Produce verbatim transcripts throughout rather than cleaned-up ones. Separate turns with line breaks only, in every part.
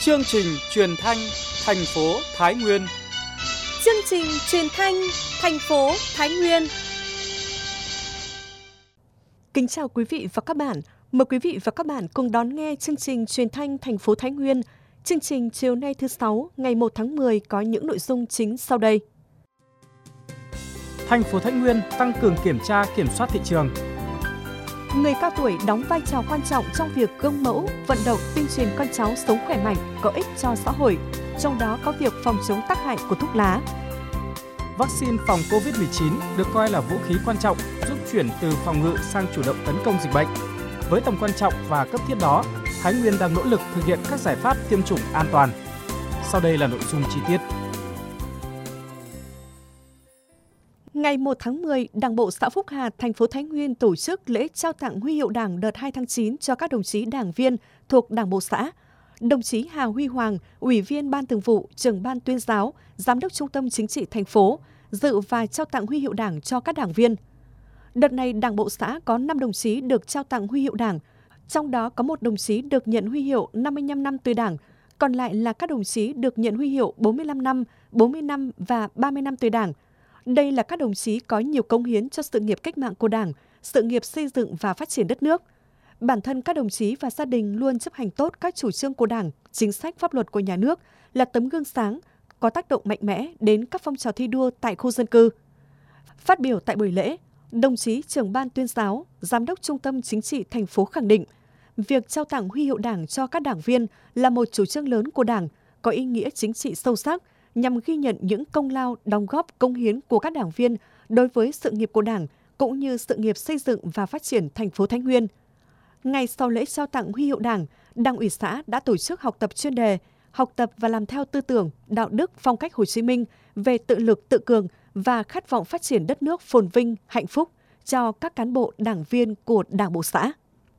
Chương trình truyền thanh thành phố Thái Nguyên.
Chương trình truyền thanh thành phố Thái Nguyên. Kính chào quý vị và các bạn. Mời quý vị và các bạn cùng đón nghe chương trình truyền thanh thành phố Thái Nguyên. Chương trình chiều nay thứ sáu, ngày một tháng mười có những nội dung chính sau đây.
Thành phố Thái Nguyên tăng cường kiểm tra kiểm soát thị trường.
Người cao tuổi đóng vai trò quan trọng trong việc gương mẫu, vận động tuyên truyền con cháu sống khỏe mạnh, có ích cho xã hội, trong đó có việc phòng chống tác hại của thuốc lá.
Vaccine phòng cô vít mười chín được coi là vũ khí quan trọng giúp chuyển từ phòng ngự sang chủ động tấn công dịch bệnh. Với tầm quan trọng và cấp thiết đó, Thái Nguyên đang nỗ lực thực hiện các giải pháp tiêm chủng an toàn. Sau đây là nội dung chi tiết.
Ngày một tháng mười, Đảng bộ xã Phúc Hà, thành phố Thái Nguyên tổ chức lễ trao tặng huy hiệu Đảng đợt hai tháng chín cho các đồng chí đảng viên thuộc Đảng bộ xã. Đồng chí Hà Huy Hoàng, Ủy viên Ban Thường vụ, Trưởng ban Tuyên giáo, Giám đốc Trung tâm Chính trị thành phố, dự và trao tặng huy hiệu Đảng cho các đảng viên. Đợt này, Đảng bộ xã có năm đồng chí được trao tặng huy hiệu Đảng, trong đó có một đồng chí được nhận huy hiệu năm mươi lăm năm tuổi Đảng, còn lại là các đồng chí được nhận huy hiệu bốn mươi lăm năm, bốn mươi năm và ba mươi năm tuổi Đảng. Đây là các đồng chí có nhiều cống hiến cho sự nghiệp cách mạng của Đảng, sự nghiệp xây dựng và phát triển đất nước. Bản thân các đồng chí và gia đình luôn chấp hành tốt các chủ trương của Đảng, chính sách pháp luật của nhà nước, là tấm gương sáng, có tác động mạnh mẽ đến các phong trào thi đua tại khu dân cư. Phát biểu tại buổi lễ, đồng chí Trưởng ban Tuyên giáo, Giám đốc Trung tâm Chính trị thành phố khẳng định, việc trao tặng huy hiệu Đảng cho các đảng viên là một chủ trương lớn của Đảng, có ý nghĩa chính trị sâu sắc, nhằm ghi nhận những công lao, đóng góp, cống hiến của các đảng viên đối với sự nghiệp của Đảng, cũng như sự nghiệp xây dựng và phát triển thành phố Thái Nguyên. Ngay sau lễ trao tặng huy hiệu Đảng, Đảng ủy xã đã tổ chức học tập chuyên đề, học tập và làm theo tư tưởng, đạo đức, phong cách Hồ Chí Minh về tự lực, tự cường và khát vọng phát triển đất nước phồn vinh, hạnh phúc cho các cán bộ, đảng viên của Đảng bộ xã.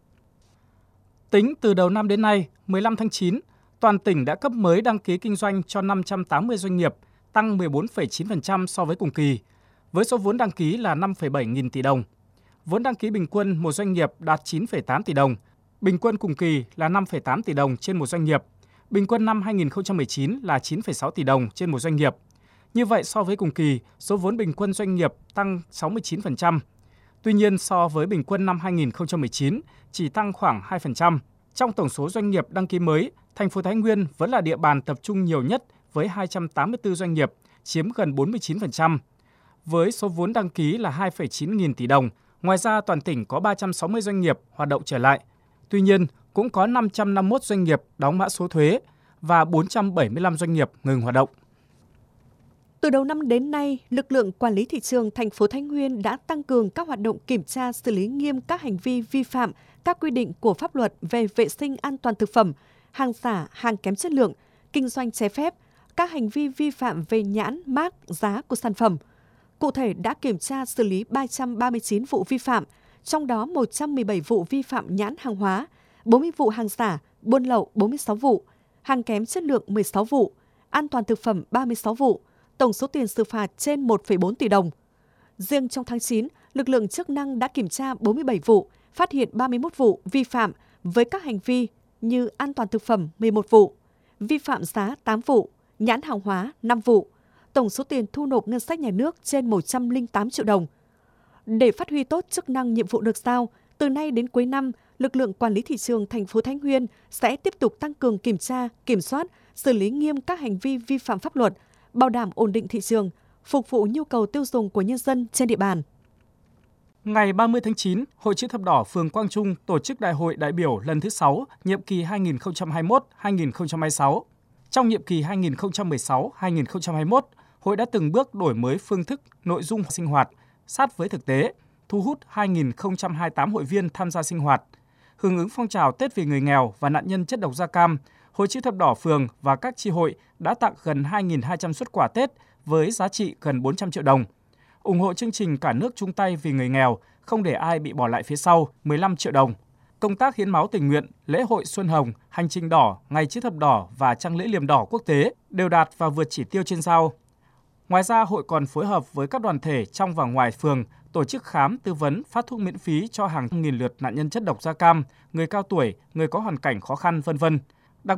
Tính từ đầu năm đến nay, mười lăm tháng chín, toàn tỉnh đã cấp mới đăng ký kinh doanh cho năm trăm tám mươi doanh nghiệp, tăng mười bốn phẩy chín phần trăm so với cùng kỳ, với số vốn đăng ký là năm phẩy bảy nghìn tỷ đồng. Vốn đăng ký bình quân một doanh nghiệp đạt chín phẩy tám tỷ đồng, bình quân cùng kỳ là năm phẩy tám tỷ đồng trên một doanh nghiệp, bình quân năm hai nghìn không trăm mười chín là chín phẩy sáu tỷ đồng trên một doanh nghiệp. Như vậy, so với cùng kỳ, số vốn bình quân doanh nghiệp tăng sáu mươi chín phần trăm. Tuy nhiên, so với bình quân năm hai nghìn không trăm mười chín, chỉ tăng khoảng hai phần trăm. Trong tổng số doanh nghiệp đăng ký mới, thành phố Thái Nguyên vẫn là địa bàn tập trung nhiều nhất với hai trăm tám mươi tư doanh nghiệp, chiếm gần bốn mươi chín phần trăm. Với số vốn đăng ký là hai phẩy chín nghìn tỷ đồng, ngoài ra toàn tỉnh có ba trăm sáu mươi doanh nghiệp hoạt động trở lại. Tuy nhiên, cũng có năm trăm năm mươi mốt doanh nghiệp đóng mã số thuế và bốn trăm bảy mươi lăm doanh nghiệp ngừng hoạt động.
Từ đầu năm đến nay, lực lượng quản lý thị trường thành phố Thái Nguyên đã tăng cường các hoạt động kiểm tra, xử lý nghiêm các hành vi vi phạm các quy định của pháp luật về vệ sinh an toàn thực phẩm, hàng giả, hàng kém chất lượng, kinh doanh trái phép, các hành vi vi phạm về nhãn, mác, giá của sản phẩm. Cụ thể đã kiểm tra xử lý ba trăm ba mươi chín vụ vi phạm, trong đó một trăm mười bảy vụ vi phạm nhãn hàng hóa, bốn mươi vụ hàng giả, buôn lậu bốn mươi sáu vụ, hàng kém chất lượng mười sáu vụ, an toàn thực phẩm ba mươi sáu vụ, tổng số tiền xử phạt trên một phẩy bốn tỷ đồng. Riêng trong tháng chín, lực lượng chức năng đã kiểm tra bốn mươi bảy vụ, phát hiện ba mươi mốt vụ vi phạm với các hành vi như an toàn thực phẩm mười một vụ, vi phạm giá tám vụ, nhãn hàng hóa năm vụ, tổng số tiền thu nộp ngân sách nhà nước trên một trăm lẻ tám triệu đồng. Để phát huy tốt chức năng nhiệm vụ được giao, từ nay đến cuối năm, lực lượng quản lý thị trường thành phố Thái Nguyên sẽ tiếp tục tăng cường kiểm tra, kiểm soát, xử lý nghiêm các hành vi vi phạm pháp luật, bảo đảm ổn định thị trường, phục vụ nhu cầu tiêu dùng của nhân dân trên địa bàn.
Ngày ba mươi tháng chín, Hội Chữ Thập Đỏ phường Quang Trung tổ chức Đại hội đại biểu lần thứ sáu, nhiệm kỳ hai nghìn không trăm hai mươi mốt đến hai nghìn không trăm hai mươi sáu. Trong nhiệm kỳ hai nghìn không trăm mười sáu đến hai nghìn không trăm hai mươi mốt, Hội đã từng bước đổi mới phương thức, nội dung sinh hoạt, sát với thực tế, thu hút hai nghìn không trăm hai mươi tám hội viên tham gia sinh hoạt. Hưởng ứng phong trào Tết vì người nghèo và nạn nhân chất độc da cam, Hội Chữ Thập Đỏ phường và các chi hội đã tặng gần hai nghìn hai trăm suất quà Tết với giá trị gần bốn trăm triệu đồng. Ủng hộ chương trình Cả nước chung tay vì người nghèo, không để ai bị bỏ lại phía sau, mười lăm triệu đồng. Công tác hiến máu tình nguyện, lễ hội Xuân Hồng, Hành trình đỏ, Ngày Chữ Thập Đỏ và Trăng lễ liềm đỏ quốc tế đều đạt và vượt chỉ tiêu trên giao. Ngoài ra, hội còn phối hợp với các đoàn thể trong và ngoài phường tổ chức khám, tư vấn, phát thuốc miễn phí cho hàng nghìn lượt nạn nhân chất độc da cam, người cao tuổi, người có hoàn cảnh khó khăn, vân vân. Đặc biệt,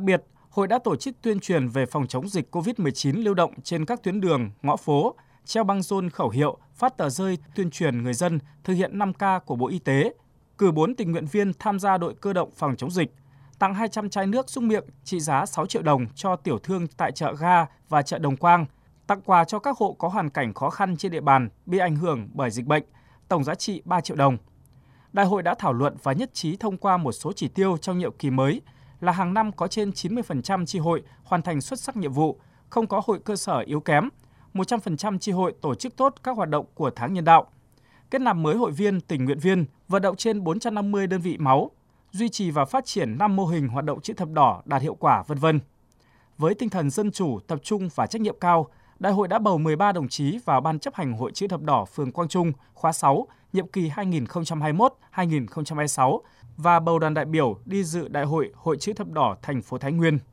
Hội đã tổ chức tuyên truyền về phòng chống dịch cô vít mười chín lưu động trên các tuyến đường, ngõ phố, treo băng rôn khẩu hiệu, phát tờ rơi tuyên truyền người dân thực hiện năm K của Bộ Y tế, cử bốn tình nguyện viên tham gia đội cơ động phòng chống dịch, tặng hai trăm chai nước súc miệng trị giá sáu triệu đồng cho tiểu thương tại chợ Ga và chợ Đồng Quang, tặng quà cho các hộ có hoàn cảnh khó khăn trên địa bàn bị ảnh hưởng bởi dịch bệnh, tổng giá trị ba triệu đồng. Đại hội đã thảo luận và nhất trí thông qua một số chỉ tiêu trong nhiệm kỳ mới là hàng năm có trên chín mươi phần trăm chi hội hoàn thành xuất sắc nhiệm vụ, không có hội cơ sở yếu kém, một trăm phần trăm chi hội tổ chức tốt các hoạt động của tháng nhân đạo, kết nạp mới hội viên, tình nguyện viên, vận động trên bốn trăm năm mươi đơn vị máu, duy trì và phát triển năm mô hình hoạt động chữ thập đỏ đạt hiệu quả, vân vân. Với tinh thần dân chủ, tập trung và trách nhiệm cao, Đại hội đã bầu mười ba đồng chí vào Ban chấp hành Hội chữ thập đỏ phường Quang Trung khóa sáu, nhiệm kỳ hai nghìn không trăm hai mươi mốt đến hai nghìn không trăm hai mươi sáu và bầu đoàn đại biểu đi dự Đại hội Hội chữ thập đỏ thành phố Thái Nguyên.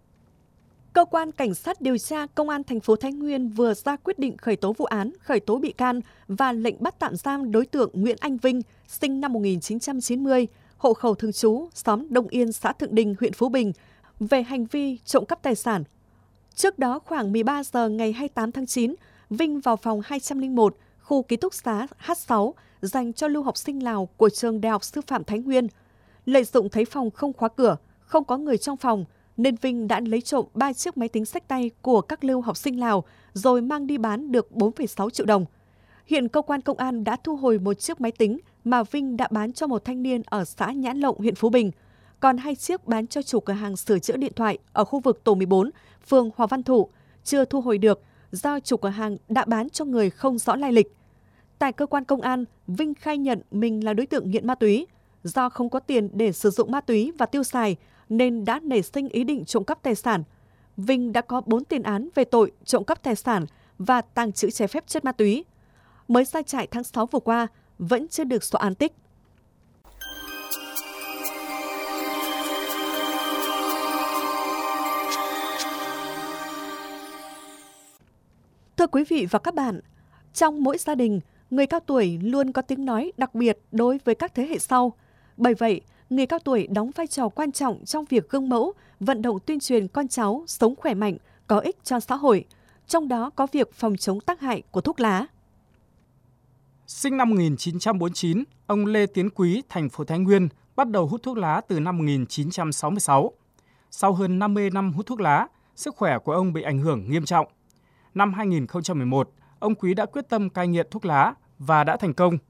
Cơ quan Cảnh sát điều tra Công an thành phố Thái Nguyên vừa ra quyết định khởi tố vụ án, khởi tố bị can và lệnh bắt tạm giam đối tượng Nguyễn Anh Vinh, sinh năm một nghìn chín trăm chín mươi, hộ khẩu thường trú, xóm Đông Yên, xã Thượng Đình, huyện Phú Bình, về hành vi trộm cắp tài sản. Trước đó, khoảng mười ba giờ ngày hai mươi tám tháng chín, Vinh vào phòng hai trăm lẻ một, khu ký túc xá H sáu, dành cho lưu học sinh Lào của trường Đại học Sư phạm Thái Nguyên. Lợi dụng thấy phòng không khóa cửa, không có người trong phòng, nên Vinh đã lấy trộm ba chiếc máy tính xách tay của các lưu học sinh Lào rồi mang đi bán được bốn phẩy sáu triệu đồng. Hiện cơ quan công an đã thu hồi một chiếc máy tính mà Vinh đã bán cho một thanh niên ở xã Nhãn Lộng, huyện Phú Bình, còn hai chiếc bán cho chủ cửa hàng sửa chữa điện thoại ở khu vực tổ mười bốn, phường Hòa Văn Thụ, chưa thu hồi được do chủ cửa hàng đã bán cho người không rõ lai lịch. Tại cơ quan công an, Vinh khai nhận mình là đối tượng nghiện ma túy. Do không có tiền để sử dụng ma túy và tiêu xài, nên đã nảy sinh ý định trộm cắp tài sản. Vinh đã có bốn tiền án về tội trộm cắp tài sản và tàng trữ trái phép chất ma túy. Mới ra trại tháng sáu vừa qua, vẫn chưa được xóa án tích. Thưa quý vị và các bạn, trong mỗi gia đình, người cao tuổi luôn có tiếng nói đặc biệt đối với các thế hệ sau. Bởi vậy, người cao tuổi đóng vai trò quan trọng trong việc gương mẫu, vận động tuyên truyền con cháu sống khỏe mạnh, có ích cho xã hội, trong đó có việc phòng chống tác hại của thuốc lá.
Sinh năm một nghìn chín trăm bốn mươi chín, ông Lê Tiến Quý, thành phố Thái Nguyên, bắt đầu hút thuốc lá từ năm một nghìn chín trăm sáu mươi sáu. Sau hơn năm mươi năm hút thuốc lá, sức khỏe của ông bị ảnh hưởng nghiêm trọng. Năm hai nghìn không trăm mười một, ông Quý đã quyết tâm cai nghiện thuốc lá và đã thành công.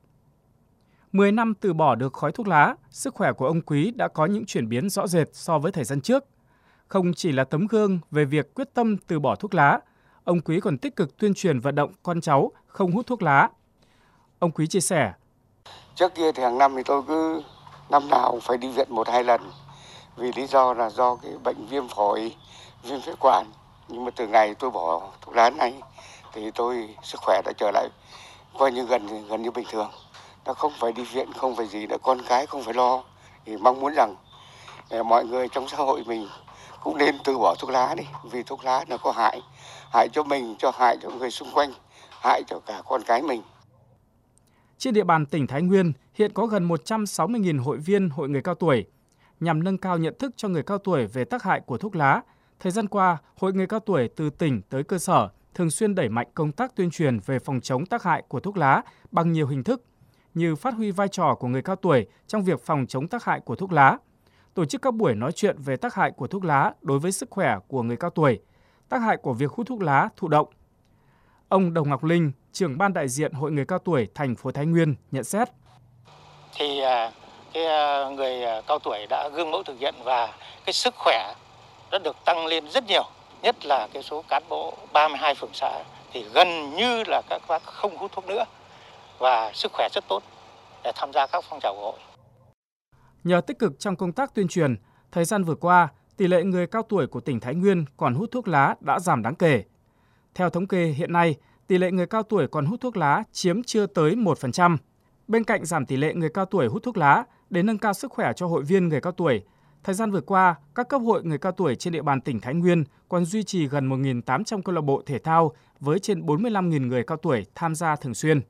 mười năm từ bỏ được khói thuốc lá, sức khỏe của ông Quý đã có những chuyển biến rõ rệt so với thời gian trước. Không chỉ là tấm gương về việc quyết tâm từ bỏ thuốc lá, ông Quý còn tích cực tuyên truyền vận động con cháu không hút thuốc lá. Ông Quý chia sẻ:
Trước kia thì hàng năm thì tôi cứ năm nào cũng phải đi viện một hai lần, vì lý do là do cái bệnh viêm phổi, viêm phế quản. Nhưng mà từ ngày tôi bỏ thuốc lá này thì tôi sức khỏe đã trở lại coi như gần gần như bình thường. Nó không phải đi viện, không phải gì nữa, con cái không phải lo. Thì mong muốn rằng mọi người trong xã hội mình cũng nên từ bỏ thuốc lá đi, vì thuốc lá nó có hại, hại cho mình, cho hại cho người xung quanh, hại cho cả con cái mình.
Trên địa bàn tỉnh Thái Nguyên hiện có gần một trăm sáu mươi nghìn hội viên hội người cao tuổi. Nhằm nâng cao nhận thức cho người cao tuổi về tác hại của thuốc lá, thời gian qua, Hội người cao tuổi từ tỉnh tới cơ sở thường xuyên đẩy mạnh công tác tuyên truyền về phòng chống tác hại của thuốc lá bằng nhiều hình thức, như phát huy vai trò của người cao tuổi trong việc phòng chống tác hại của thuốc lá, tổ chức các buổi nói chuyện về tác hại của thuốc lá đối với sức khỏe của người cao tuổi, tác hại của việc hút thuốc lá thụ động. Ông Đồng Ngọc Linh, trưởng ban đại diện Hội người cao tuổi thành phố Thái Nguyên nhận xét:
Thì cái người cao tuổi đã gương mẫu thực hiện và cái sức khỏe đã được tăng lên rất nhiều, nhất là cái số cán bộ ba mươi hai phường xã thì gần như là các bác không hút thuốc nữa và sức khỏe rất tốt để tham gia các phong trào của hội.
Nhờ tích cực trong công tác tuyên truyền, thời gian vừa qua, tỷ lệ người cao tuổi của tỉnh Thái Nguyên còn hút thuốc lá đã giảm đáng kể. Theo thống kê hiện nay, tỷ lệ người cao tuổi còn hút thuốc lá chiếm chưa tới một phần trăm. Bên cạnh giảm tỷ lệ người cao tuổi hút thuốc lá để nâng cao sức khỏe cho hội viên người cao tuổi, thời gian vừa qua, các cấp hội người cao tuổi trên địa bàn tỉnh Thái Nguyên còn duy trì gần một nghìn tám trăm câu lạc bộ thể thao với trên bốn mươi lăm nghìn người cao tuổi tham gia thường xuyên.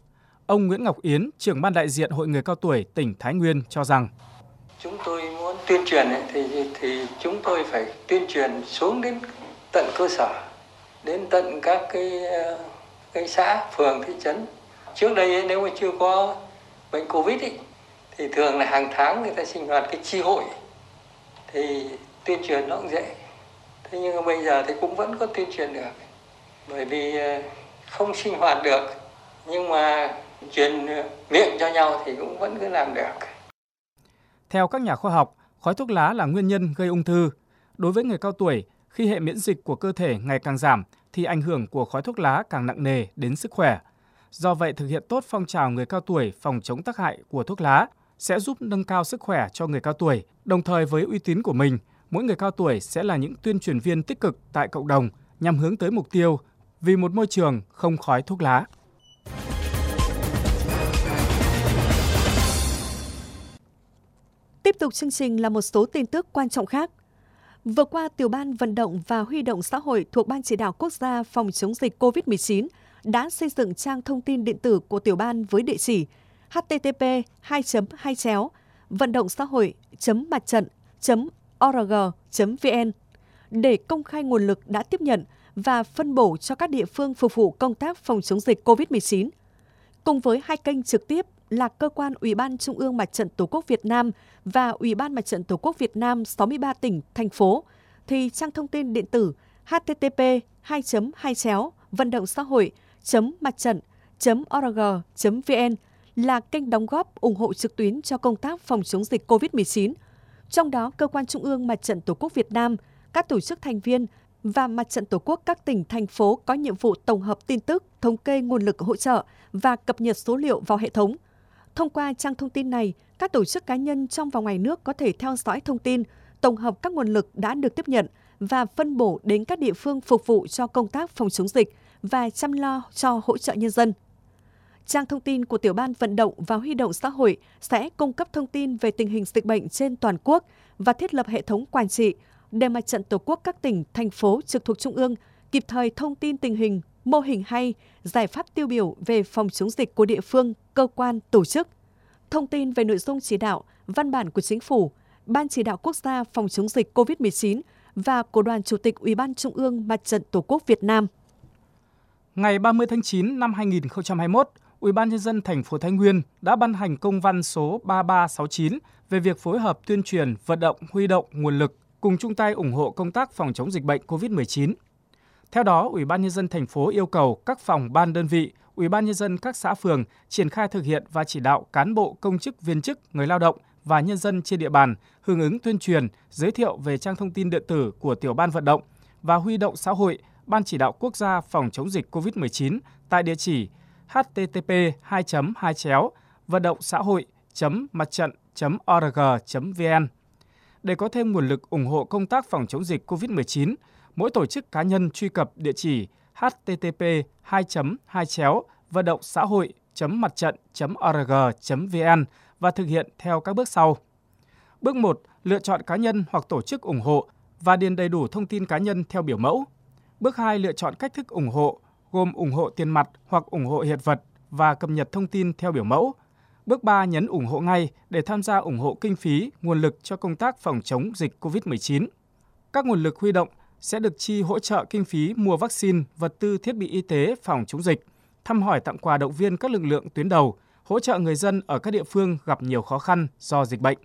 Ông Nguyễn Ngọc Yến, trưởng ban đại diện Hội người cao tuổi tỉnh Thái Nguyên cho rằng:
Chúng tôi muốn tuyên tuyên truyền ấy, thì thì chúng tôi phải tuyên truyền xuống đến tận cơ sở, đến tận các cái cái xã, phường, thị trấn. Trước đây ấy, nếu mà chưa có bệnh Covid ấy, thì thường là hàng tháng người ta sinh hoạt cái chi hội, thì tuyên truyền nó cũng dễ. Thế nhưng mà bây giờ thì cũng vẫn có tuyên truyền được, bởi vì không sinh hoạt được, nhưng mà truyền miệng cho nhau thì cũng vẫn cứ làm được.
Theo các nhà khoa học, khói thuốc lá là nguyên nhân gây ung thư. Đối với người cao tuổi, khi hệ miễn dịch của cơ thể ngày càng giảm, thì ảnh hưởng của khói thuốc lá càng nặng nề đến sức khỏe. Do vậy, thực hiện tốt phong trào người cao tuổi phòng chống tác hại của thuốc lá sẽ giúp nâng cao sức khỏe cho người cao tuổi. Đồng thời với uy tín của mình, mỗi người cao tuổi sẽ là những tuyên truyền viên tích cực tại cộng đồng nhằm hướng tới mục tiêu vì một môi trường không khói thuốc lá.
Tiếp tục chương trình là một số tin tức quan trọng khác. Vừa qua, Tiểu ban Vận động và Huy động xã hội thuộc Ban Chỉ đạo Quốc gia phòng chống dịch covid mười chín đã xây dựng trang thông tin điện tử của Tiểu ban với địa chỉ h t t p hai chấm hai chéo vận động xã hội chấm mặt trận chấm org chấm v n để công khai nguồn lực đã tiếp nhận và phân bổ cho các địa phương phục vụ công tác phòng chống dịch covid mười chín. Cùng với hai kênh trực tiếp là cơ quan Ủy ban Trung ương Mặt trận Tổ quốc Việt Nam và Ủy ban Mặt trận Tổ quốc Việt Nam sáu mươi ba tỉnh, thành phố, thì trang thông tin điện tử h t t p hai chấm hai chéo vận động xã hội chấm mặt trận chấm org chấm v n là kênh đóng góp ủng hộ trực tuyến cho công tác phòng chống dịch covid mười chín. Trong đó, Cơ quan Trung ương Mặt trận Tổ quốc Việt Nam, các tổ chức thành viên và Mặt trận Tổ quốc các tỉnh, thành phố có nhiệm vụ tổng hợp tin tức, thống kê nguồn lực hỗ trợ và cập nhật số liệu vào hệ thống. Thông qua trang thông tin này, các tổ chức cá nhân trong và ngoài nước có thể theo dõi thông tin, tổng hợp các nguồn lực đã được tiếp nhận và phân bổ đến các địa phương phục vụ cho công tác phòng chống dịch và chăm lo cho hỗ trợ nhân dân. Trang thông tin của Tiểu ban Vận động và Huy động xã hội sẽ cung cấp thông tin về tình hình dịch bệnh trên toàn quốc và thiết lập hệ thống quản trị để Mặt trận Tổ quốc các tỉnh, thành phố trực thuộc Trung ương kịp thời thông tin tình hình, mô hình hay, giải pháp tiêu biểu về phòng chống dịch của địa phương, cơ quan, tổ chức. Thông tin về nội dung chỉ đạo, văn bản của Chính phủ, Ban Chỉ đạo Quốc gia phòng chống dịch covid mười chín và của Đoàn Chủ tịch Ủy ban Trung ương Mặt trận Tổ quốc Việt Nam.
Ngày ba mươi tháng chín năm hai nghìn không trăm hai mươi mốt, Ủy ban Nhân dân thành phố Thái Nguyên đã ban hành công văn số ba ba sáu chín về việc phối hợp tuyên truyền, vận động, huy động nguồn lực cùng chung tay ủng hộ công tác phòng chống dịch bệnh covid mười chín. Theo đó, Ủy ban Nhân dân thành phố yêu cầu các phòng ban đơn vị, Ủy ban Nhân dân các xã phường triển khai thực hiện và chỉ đạo cán bộ, công chức, viên chức, người lao động và nhân dân trên địa bàn hưởng ứng tuyên truyền, giới thiệu về trang thông tin điện tử của Tiểu ban Vận động và Huy động xã hội Ban Chỉ đạo Quốc gia phòng chống dịch covid mười chín tại địa chỉ h t t p hai chấm hai chéo vận động xã hội chấm mặt trận chấm org chấm v n. Để có thêm nguồn lực ủng hộ công tác phòng chống dịch covid mười chín, mỗi tổ chức cá nhân truy cập địa chỉ h t t p hai chấm hai chéo vận động xã hội chấm mặt trận chấm org chấm v n và thực hiện theo các bước sau. Bước một, lựa chọn cá nhân hoặc tổ chức ủng hộ và điền đầy đủ thông tin cá nhân theo biểu mẫu. Bước hai, lựa chọn cách thức ủng hộ, gồm ủng hộ tiền mặt hoặc ủng hộ hiện vật và cập nhật thông tin theo biểu mẫu. Bước ba, nhấn ủng hộ ngay để tham gia ủng hộ kinh phí, nguồn lực cho công tác phòng chống dịch covid mười chín. Các nguồn lực huy động sẽ được chi hỗ trợ kinh phí mua vaccine, vật tư thiết bị y tế phòng chống dịch, thăm hỏi tặng quà động viên các lực lượng tuyến đầu, hỗ trợ người dân ở các địa phương gặp nhiều khó khăn do dịch bệnh.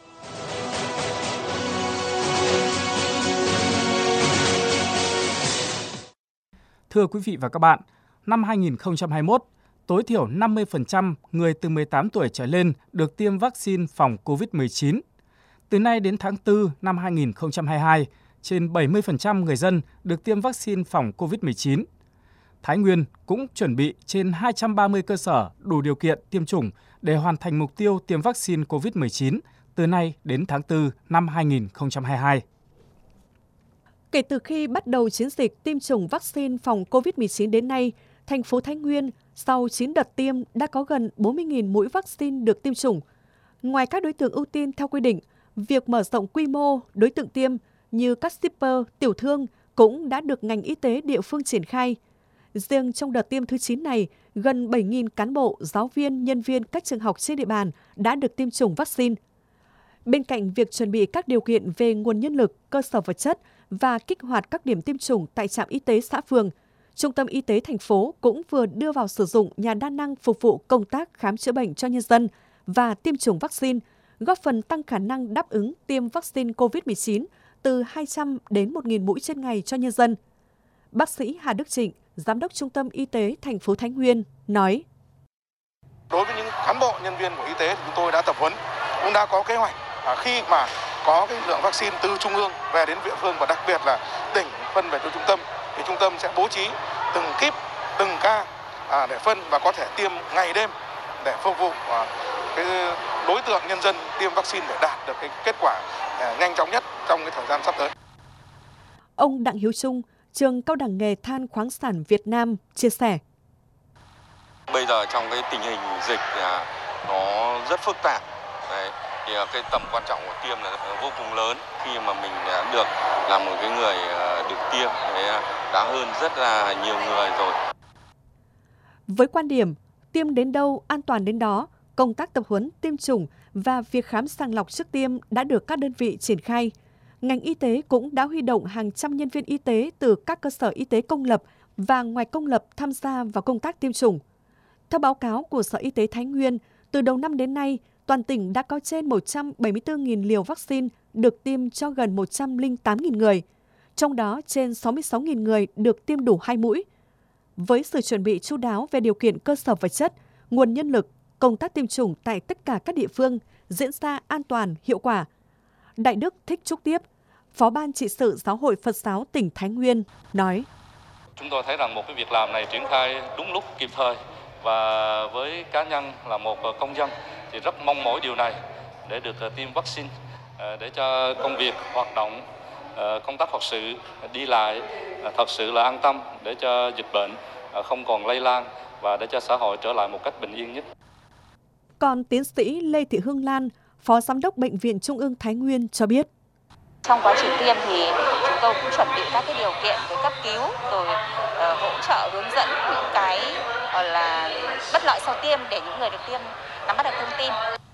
Thưa quý vị và các bạn, năm hai nghìn không trăm hai mươi mốt, tối thiểu năm mươi phần trăm người từ mười tám tuổi trở lên được tiêm vaccine phòng covid mười chín. Từ nay đến tháng tư năm hai nghìn không trăm hai mươi hai, trên bảy mươi phần trăm người dân được tiêm vaccine phòng covid mười chín. Thái Nguyên cũng chuẩn bị trên hai trăm ba mươi cơ sở đủ điều kiện tiêm chủng để hoàn thành mục tiêu tiêm vaccine covid mười chín từ nay đến tháng tư năm hai nghìn không trăm hai mươi hai.
Kể từ khi bắt đầu chiến dịch tiêm chủng vaccine phòng covid mười chín đến nay, thành phố Thái Nguyên sau chín đợt tiêm đã có gần bốn mươi nghìn mũi vaccine được tiêm chủng. Ngoài các đối tượng ưu tiên theo quy định, việc mở rộng quy mô đối tượng tiêm như các shipper, tiểu thương cũng đã được ngành y tế địa phương triển khai. Riêng trong đợt tiêm thứ chín này, gần bảy nghìn cán bộ, giáo viên, nhân viên các trường học trên địa bàn đã được tiêm chủng vaccine. Bên cạnh việc chuẩn bị các điều kiện về nguồn nhân lực, cơ sở vật chất và kích hoạt các điểm tiêm chủng tại trạm y tế xã phường, Trung tâm Y tế thành phố cũng vừa đưa vào sử dụng nhà đa năng phục vụ công tác khám chữa bệnh cho nhân dân và tiêm chủng vaccine, góp phần tăng khả năng đáp ứng tiêm vaccine covid mười chín từ hai trăm đến một nghìn mũi trên ngày cho nhân dân. Bác sĩ Hà Đức Trịnh, Giám đốc Trung tâm Y tế thành phố Thái Nguyên, nói:
Đối với những cán bộ nhân viên của y tế thì chúng tôi đã tập huấn, cũng đã có kế hoạch khi mà có cái lượng vaccine từ trung ương về đến địa phương và đặc biệt là tỉnh phân về cho trung tâm thì trung tâm sẽ bố trí từng kíp, từng ca để phân và có thể tiêm ngày đêm để phục vụ cái đối tượng nhân dân tiêm vaccine để đạt được cái kết quả nhanh chóng nhất trong cái thời gian sắp tới.
Ông Đặng Hiếu Trung, Trường Cao đẳng nghề than khoáng sản Việt Nam chia sẻ:
Bây giờ trong cái tình hình dịch nó rất phức tạp. Đấy, thì cái tầm quan trọng của tiêm là vô cùng lớn. Khi mà mình đã được là một cái người được tiêm thì đã hơn rất là nhiều người rồi.
Với quan điểm tiêm đến đâu an toàn đến đó, công tác tập huấn tiêm chủng và việc khám sàng lọc trước tiêm đã được các đơn vị triển khai. Ngành y tế cũng đã huy động hàng trăm nhân viên y tế từ các cơ sở y tế công lập và ngoài công lập tham gia vào công tác tiêm chủng. Theo báo cáo của Sở Y tế Thái Nguyên, từ đầu năm đến nay, toàn tỉnh đã có trên một trăm bảy mươi tư nghìn liều vaccine được tiêm cho gần một trăm lẻ tám nghìn người, trong đó trên sáu mươi sáu nghìn người được tiêm đủ hai mũi. Với sự chuẩn bị chu đáo về điều kiện cơ sở vật chất, nguồn nhân lực, công tác tiêm chủng tại tất cả các địa phương diễn ra an toàn, hiệu quả. Đại đức Thích Trúc Tiếp, Phó Ban Trị sự Giáo hội Phật giáo tỉnh Thái Nguyên, nói:
Chúng tôi thấy rằng một cái việc làm này triển khai đúng lúc, kịp thời, và với cá nhân là một công dân thì rất mong mỏi điều này để được tiêm vaccine, để cho công việc, hoạt động, công tác Phật sự đi lại thật sự là an tâm, để cho dịch bệnh không còn lây lan và để cho xã hội trở lại một cách bình yên nhất.
Còn tiến sĩ Lê Thị Hương Lan, Phó Giám đốc Bệnh viện Trung ương Thái Nguyên cho biết:
Trong quá trình tiêm thì chúng tôi cũng chuẩn bị các cái điều kiện về cấp cứu, rồi uh, hỗ trợ hướng dẫn những cái gọi là bất lợi sau tiêm để những người được tiêm nắm bắt được thông tin.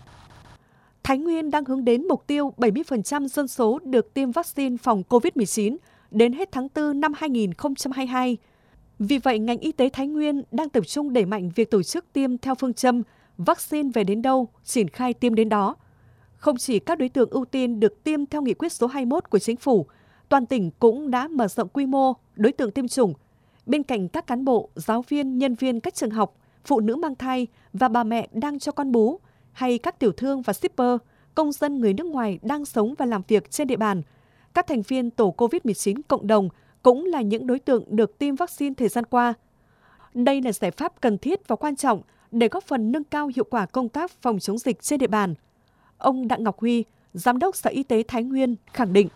Thái Nguyên đang hướng đến mục tiêu bảy mươi phần trăm dân số được tiêm vaccine phòng covid mười chín đến hết tháng tư năm hai nghìn không trăm hai mươi hai. Vì vậy, ngành y tế Thái Nguyên đang tập trung đẩy mạnh việc tổ chức tiêm theo phương châm vaccine về đến đâu, triển khai tiêm đến đó. Không chỉ các đối tượng ưu tiên được tiêm theo nghị quyết số hai mươi mốt của Chính phủ, toàn tỉnh cũng đã mở rộng quy mô đối tượng tiêm chủng. Bên cạnh các cán bộ, giáo viên, nhân viên các trường học, phụ nữ mang thai và bà mẹ đang cho con bú, hay các tiểu thương và shipper, công dân người nước ngoài đang sống và làm việc trên địa bàn, các thành viên tổ covid mười chín cộng đồng cũng là những đối tượng được tiêm vaccine thời gian qua. Đây là giải pháp cần thiết và quan trọng để góp phần nâng cao hiệu quả công tác phòng chống dịch trên địa bàn. Ông Đặng Ngọc Huy, Giám đốc Sở Y tế Thái Nguyên khẳng định: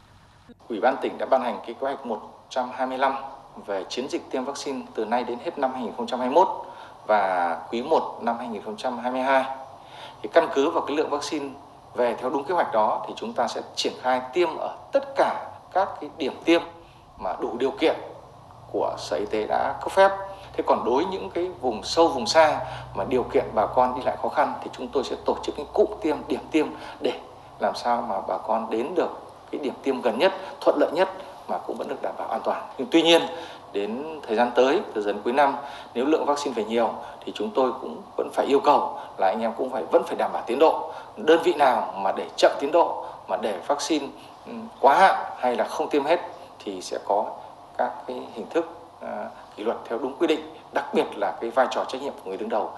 Ủy ban tỉnh đã ban hành cái kế hoạch một trăm hai mươi lăm về chiến dịch tiêm vaccine từ nay đến hết năm hai nghìn không trăm hai mươi mốt và quý một năm hai nghìn không trăm hai mươi hai. Thì căn cứ vào cái lượng vaccine về theo đúng kế hoạch đó thì chúng ta sẽ triển khai tiêm ở tất cả các cái điểm tiêm mà đủ điều kiện của Sở Y tế đã cấp phép. Thế còn đối với những cái vùng sâu, vùng xa mà điều kiện bà con đi lại khó khăn thì chúng tôi sẽ tổ chức những cụm tiêm, điểm tiêm để làm sao mà bà con đến được cái điểm tiêm gần nhất, thuận lợi nhất mà cũng vẫn được đảm bảo an toàn. Nhưng tuy nhiên, đến thời gian tới, từ dần cuối năm, nếu lượng vaccine về nhiều thì chúng tôi cũng vẫn phải yêu cầu là anh em cũng phải vẫn phải đảm bảo tiến độ. Đơn vị nào mà để chậm tiến độ, mà để vaccine quá hạn hay là không tiêm hết thì sẽ có các cái hình thức uh, kỷ luật theo đúng quy định, đặc biệt là cái vai trò trách nhiệm của người đứng đầu.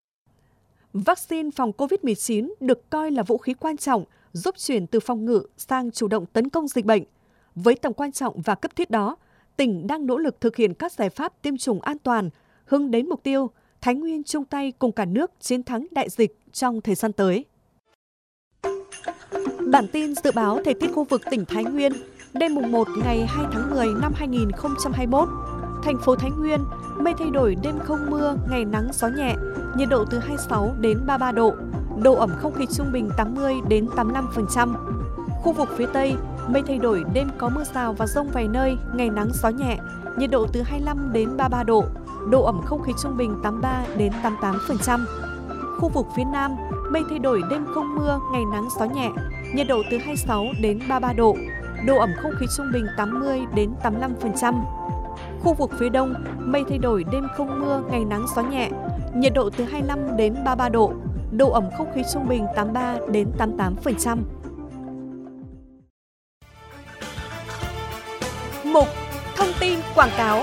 Vaccine phòng covid mười chín được coi là vũ khí quan trọng giúp chuyển từ phòng ngự sang chủ động tấn công dịch bệnh. Với tầm quan trọng và cấp thiết đó, tỉnh đang nỗ lực thực hiện các giải pháp tiêm chủng an toàn, hướng đến mục tiêu Thái Nguyên chung tay cùng cả nước chiến thắng đại dịch trong thời gian tới. Bản tin dự báo thời tiết khu vực tỉnh Thái Nguyên đêm mùng một ngày hai tháng mười năm hai nghìn không trăm hai mươi mốt. Thành phố Thái Nguyên, mây thay đổi, đêm không mưa, ngày nắng gió nhẹ, nhiệt độ từ hai mươi sáu đến ba mươi ba độ, độ ẩm không khí trung bình tám mươi đến tám mươi lăm phần trăm. Khu vực phía Tây, mây thay đổi, đêm có mưa rào và dông vài nơi, ngày nắng gió nhẹ, nhiệt độ từ hai mươi lăm đến ba mươi ba độ, độ ẩm không khí trung bình tám mươi ba đến tám mươi tám phần trăm. Khu vực phía Nam, mây thay đổi, đêm không mưa, ngày nắng gió nhẹ, nhiệt độ từ hai mươi sáu đến ba mươi ba độ, độ ẩm không khí trung bình tám mươi đến tám mươi lăm phần trăm. Khu vực phía Đông, mây thay đổi, đêm không mưa, ngày nắng gió nhẹ, nhiệt độ từ hai mươi lăm đến ba mươi ba độ, độ ẩm không khí trung bình tám mươi ba đến tám mươi tám phần trăm. Mục Thông tin quảng cáo.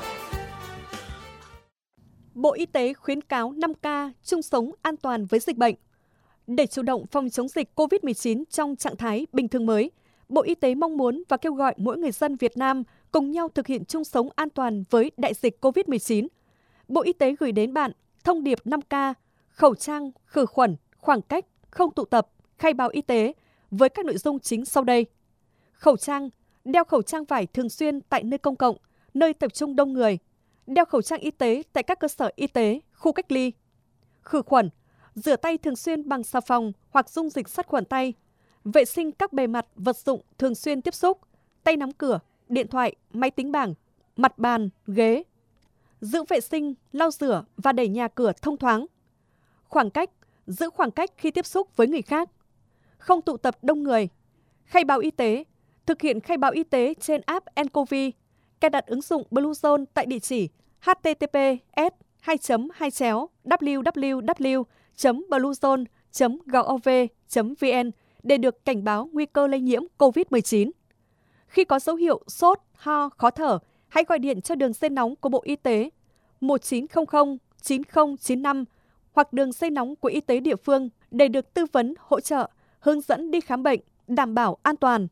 Bộ Y tế khuyến cáo năm K chung sống an toàn với dịch bệnh. Để chủ động phòng chống dịch cô vít mười chín trong trạng thái bình thường mới, Bộ Y tế mong muốn và kêu gọi mỗi người dân Việt Nam cùng nhau thực hiện chung sống an toàn với đại dịch cô vít mười chín. Bộ Y tế gửi đến bạn thông điệp năm K, khẩu trang, khử khuẩn, khoảng cách, không tụ tập, khai báo y tế với các nội dung chính sau đây. Khẩu trang, đeo khẩu trang vải thường xuyên tại nơi công cộng, nơi tập trung đông người. Đeo khẩu trang y tế tại các cơ sở y tế, khu cách ly. Khử khuẩn, rửa tay thường xuyên bằng xà phòng hoặc dung dịch sát khuẩn tay. Vệ sinh các bề mặt, vật dụng thường xuyên tiếp xúc, tay nắm cửa, điện thoại, máy tính bảng, mặt bàn, ghế. Giữ vệ sinh, lau rửa và đẩy nhà cửa thông thoáng. Khoảng cách, giữ khoảng cách khi tiếp xúc với người khác. Không tụ tập đông người. Khai báo y tế, thực hiện khai báo y tế trên app en covid, cài đặt ứng dụng Bluezone tại địa chỉ h t t p s hai chấm hai chéo w w w chấm bluezone chấm gov chấm v n để được cảnh báo nguy cơ lây nhiễm cô vít mười chín. Khi có dấu hiệu sốt, ho, khó thở, hãy gọi điện cho đường dây nóng của Bộ Y tế một chín không không chín không chín năm hoặc đường dây nóng của y tế địa phương để được tư vấn, hỗ trợ, hướng dẫn đi khám bệnh, đảm bảo an toàn.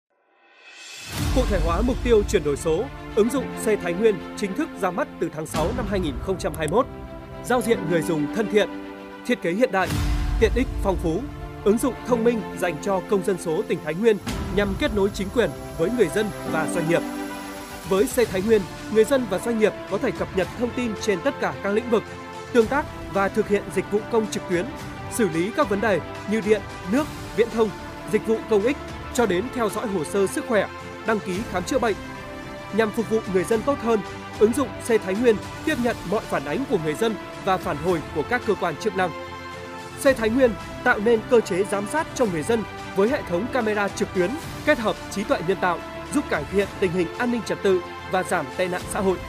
Cụ thể hóa mục tiêu chuyển đổi số, ứng dụng C Thái Nguyên chính thức ra mắt từ tháng sáu năm hai nghìn không trăm hai mươi mốt. Giao diện người dùng thân thiện, thiết kế hiện đại, tiện ích phong phú, ứng dụng thông minh dành cho công dân số tỉnh Thái Nguyên nhằm kết nối chính quyền với người dân và doanh nghiệp. Với C Thái Nguyên, người dân và doanh nghiệp có thể cập nhật thông tin trên tất cả các lĩnh vực, tương tác và thực hiện dịch vụ công trực tuyến, xử lý các vấn đề như điện, nước, viễn thông, dịch vụ công ích cho đến theo dõi hồ sơ sức khỏe, đăng ký khám chữa bệnh. Nhằm phục vụ người dân tốt hơn, ứng dụng C Thái Nguyên tiếp nhận mọi phản ánh của người dân và phản hồi của các cơ quan chức năng. C Thái Nguyên tạo nên cơ chế giám sát cho người dân với hệ thống camera trực tuyến kết hợp trí tuệ nhân tạo giúp cải thiện tình hình an ninh trật tự và giảm tệ nạn xã hội.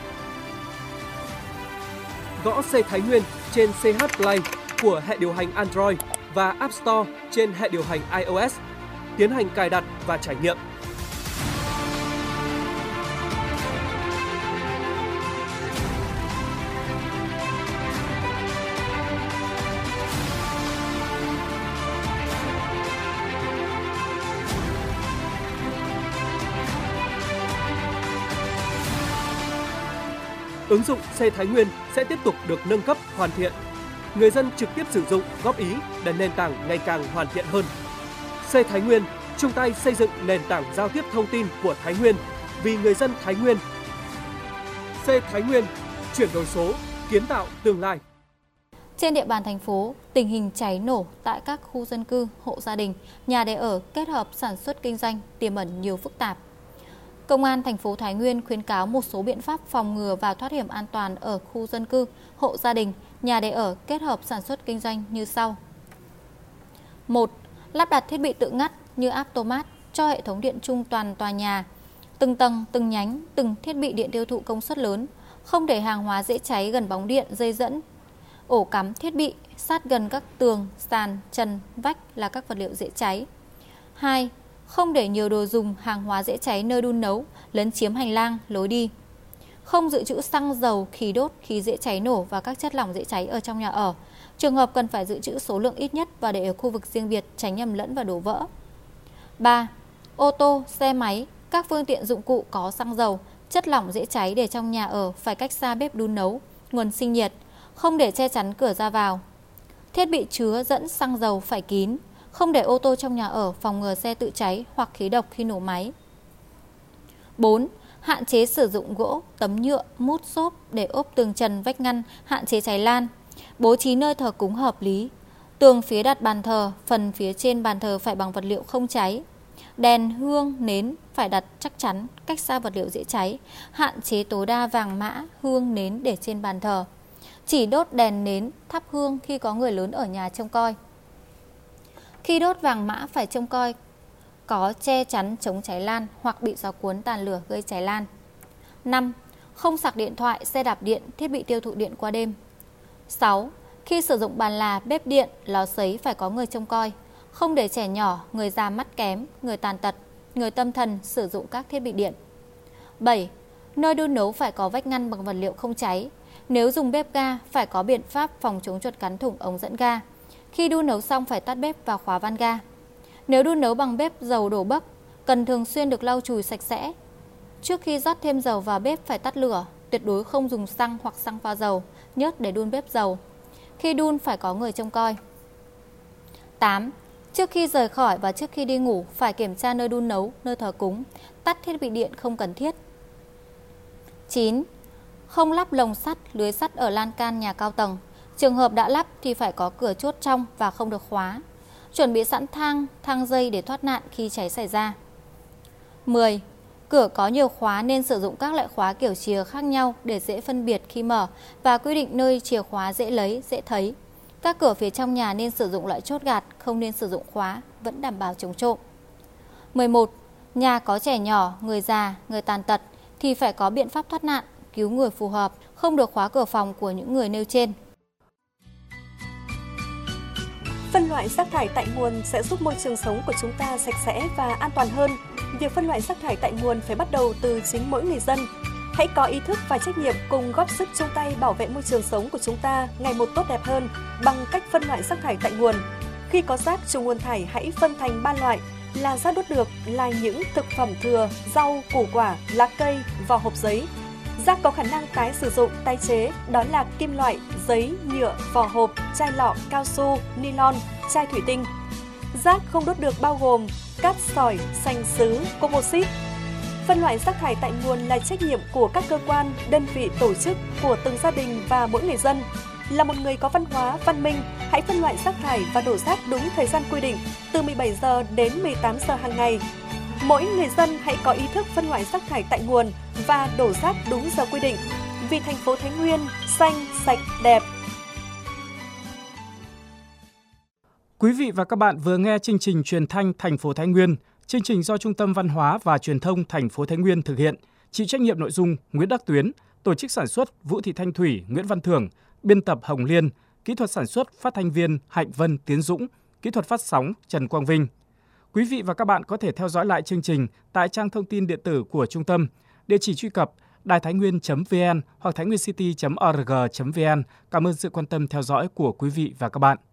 Gõ C Thái Nguyên trên xê hát Play của hệ điều hành Android và App Store trên hệ điều hành iOS. Tiến hành cài đặt và trải nghiệm. Ứng dụng C Thái Nguyên sẽ tiếp tục được nâng cấp, hoàn thiện. Người dân trực tiếp sử dụng, góp ý để nền tảng ngày càng hoàn thiện hơn. C Thái Nguyên chung tay xây dựng nền tảng giao tiếp thông tin của Thái Nguyên vì người dân Thái Nguyên. C Thái Nguyên, chuyển đổi số, kiến tạo tương lai.
Trên địa bàn thành phố, tình hình cháy nổ tại các khu dân cư, hộ gia đình, nhà để ở kết hợp sản xuất kinh doanh tiềm ẩn nhiều phức tạp. Công an thành phố Thái Nguyên khuyến cáo một số biện pháp phòng ngừa và thoát hiểm an toàn ở khu dân cư, hộ gia đình, nhà để ở kết hợp sản xuất kinh doanh như sau. một. Lắp đặt thiết bị tự ngắt như Aptomat cho hệ thống điện chung toàn tòa nhà, từng tầng, từng nhánh, từng thiết bị điện tiêu thụ công suất lớn, không để hàng hóa dễ cháy gần bóng điện, dây dẫn, ổ cắm thiết bị sát gần các tường, sàn, trần, vách là các vật liệu dễ cháy. hai. Không để nhiều đồ dùng, hàng hóa dễ cháy nơi đun nấu, lấn chiếm hành lang, lối đi. Không dự trữ xăng, dầu, khí đốt, khí dễ cháy nổ và các chất lỏng dễ cháy ở trong nhà ở. Trường hợp cần phải dự trữ số lượng ít nhất và để ở khu vực riêng biệt, tránh nhầm lẫn và đổ vỡ. ba. Ô tô, xe máy, các phương tiện dụng cụ có xăng dầu, chất lỏng dễ cháy để trong nhà ở phải cách xa bếp đun nấu, nguồn sinh nhiệt, không để che chắn cửa ra vào. Thiết bị chứa dẫn xăng dầu phải kín, không để ô tô trong nhà ở, phòng ngừa xe tự cháy hoặc khí độc khi nổ máy. bốn. Hạn chế sử dụng gỗ, tấm nhựa, mút xốp để ốp tường trần, vách ngăn, hạn chế cháy lan. Bố trí nơi thờ cúng hợp lý. Tường phía đặt bàn thờ, phần phía trên bàn thờ phải bằng vật liệu không cháy. Đèn, hương, nến phải đặt chắc chắn, cách xa vật liệu dễ cháy. Hạn chế tối đa vàng mã, hương, nến để trên bàn thờ. Chỉ đốt đèn nến, thắp hương khi có người lớn ở nhà trông coi. Khi đốt vàng mã phải trông coi có che chắn chống cháy lan hoặc bị gió cuốn tàn lửa gây cháy lan. năm. Không sạc điện thoại, xe đạp điện, thiết bị tiêu thụ điện qua đêm. sáu. Khi sử dụng bàn là, bếp điện, lò sấy phải có người trông coi. Không để trẻ nhỏ, người già mắt kém, người tàn tật, người tâm thần sử dụng các thiết bị điện. bảy. Nơi đun nấu phải có vách ngăn bằng vật liệu không cháy. Nếu dùng bếp ga, phải có biện pháp phòng chống chuột cắn thủng ống dẫn ga. Khi đun nấu xong phải tắt bếp và khóa van ga. Nếu đun nấu bằng bếp dầu đổ bấc, cần thường xuyên được lau chùi sạch sẽ. Trước khi rót thêm dầu vào bếp phải tắt lửa, tuyệt đối không dùng xăng hoặc xăng pha dầu, nhớt để đun bếp dầu. Khi đun phải có người trông coi. tám. Trước khi rời khỏi và trước khi đi ngủ phải kiểm tra nơi đun nấu, nơi thờ cúng, tắt thiết bị điện không cần thiết. chín. Không lắp lồng sắt, lưới sắt ở lan can nhà cao tầng. Trường hợp đã lắp thì phải có cửa chốt trong và không được khóa. Chuẩn bị sẵn thang, thang dây để thoát nạn khi cháy xảy ra. mười. Cửa có nhiều khóa nên sử dụng các loại khóa kiểu chìa khác nhau để dễ phân biệt khi mở và quy định nơi chìa khóa dễ lấy, dễ thấy. Các cửa phía trong nhà nên sử dụng loại chốt gạt, không nên sử dụng khóa, vẫn đảm bảo chống trộm. mười một. Nhà có trẻ nhỏ, người già, người tàn tật thì phải có biện pháp thoát nạn, cứu người phù hợp, không được khóa cửa phòng của những người nêu trên.
Phân loại rác thải tại nguồn sẽ giúp môi trường sống của chúng ta sạch sẽ và an toàn hơn. Việc phân loại rác thải tại nguồn phải bắt đầu từ chính mỗi người dân. Hãy có ý thức và trách nhiệm cùng góp sức chung tay bảo vệ môi trường sống của chúng ta ngày một tốt đẹp hơn bằng cách phân loại rác thải tại nguồn. Khi có rác trùng nguồn thải hãy phân thành ba loại là rác đốt được là những thực phẩm thừa, rau, củ quả, lá cây, vỏ hộp giấy. Rác có khả năng tái sử dụng, tái chế đó là kim loại, giấy, nhựa, vỏ hộp, chai lọ, cao su, nylon, chai thủy tinh. Rác không đốt được bao gồm cát sỏi, sành sứ, composite. Phân loại rác thải tại nguồn là trách nhiệm của các cơ quan, đơn vị, tổ chức, của từng gia đình và mỗi người dân. Là một người có văn hóa, văn minh, hãy phân loại rác thải và đổ rác đúng thời gian quy định, từ mười bảy giờ đến mười tám giờ hàng ngày. Mỗi người dân hãy có ý thức phân loại rác thải tại nguồn và đổ rác đúng giờ quy định. Vì thành phố Thái Nguyên xanh, sạch, đẹp.
Quý vị và các bạn vừa nghe chương trình truyền thanh thành phố Thái Nguyên. Chương trình do Trung tâm Văn hóa và Truyền thông thành phố Thái Nguyên thực hiện. Chịu trách nhiệm nội dung Nguyễn Đắc Tuyến, tổ chức sản xuất Vũ Thị Thanh Thủy, Nguyễn Văn Thưởng, biên tập Hồng Liên, kỹ thuật sản xuất phát thanh viên Hạnh Vân, Tiến Dũng, kỹ thuật phát sóng Trần Quang Vinh. Quý vị và các bạn có thể theo dõi lại chương trình tại trang thông tin điện tử của trung tâm, địa chỉ truy cập đài thái nguyên chấm vn hoặc thái nguyên city chấm org chấm vn. Cảm ơn sự quan tâm theo dõi của quý vị và các bạn.